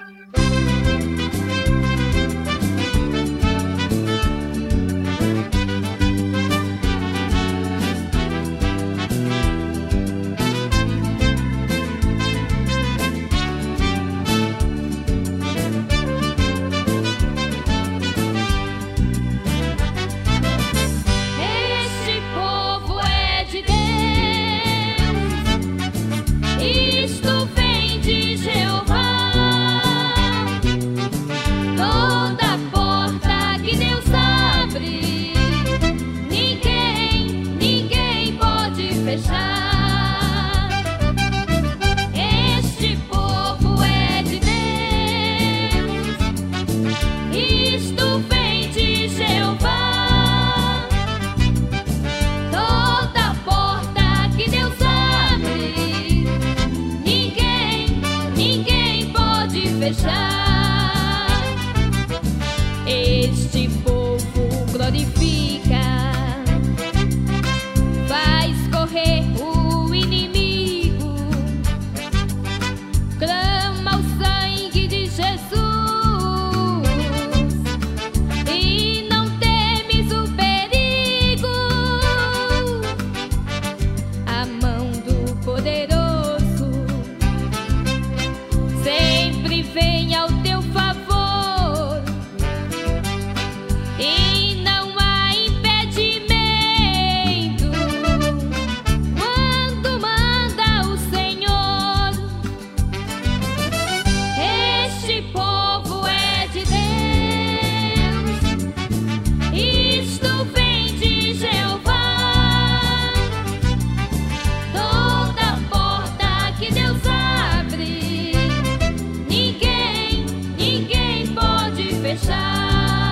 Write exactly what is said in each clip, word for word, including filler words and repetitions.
Este povo glorifica, faz correr o inimigo, clama o sangue de Jesus e não temes o perigo. A mão do poderoso sempre vem ao teu favor. E não há impedimento quando manda o Senhor. Este povo é de Deus, isto vem de Jeová. Toda porta que Deus abre, ninguém, ninguém pode fechar.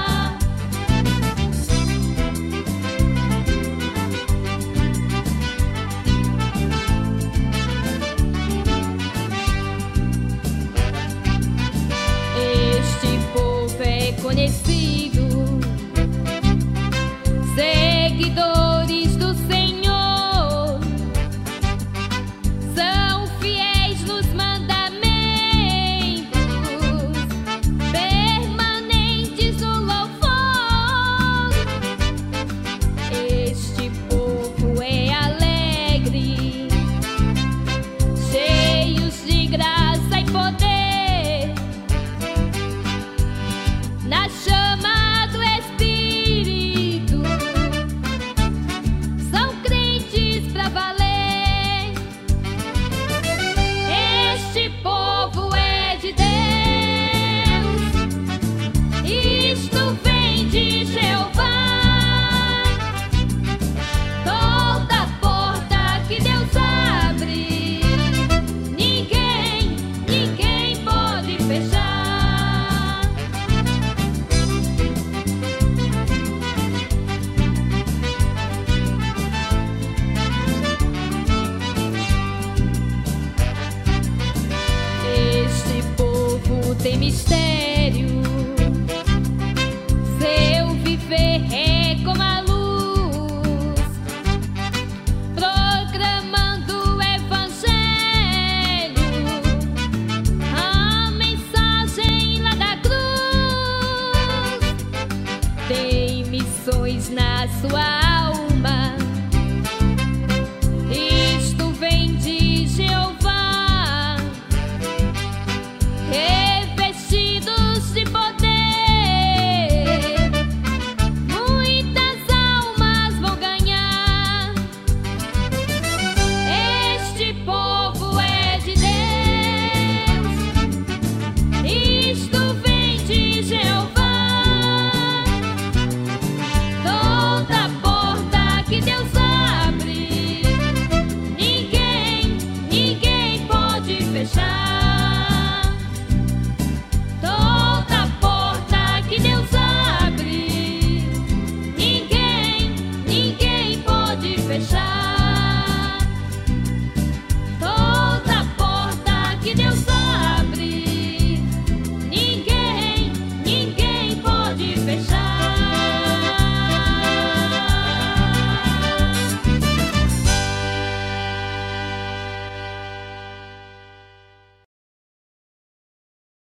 Conhecido, seguidores do Senhor, são fiéis nos mandamentos, permanentes no louvor. Este povo é alegre, cheios de graça e poder. Na chama do Espírito, são crentes pra valer. Este povo é de Deus, isto vem de Jeová. Toda porta que Deus abre, ninguém, ninguém pode fechar. Tem mistério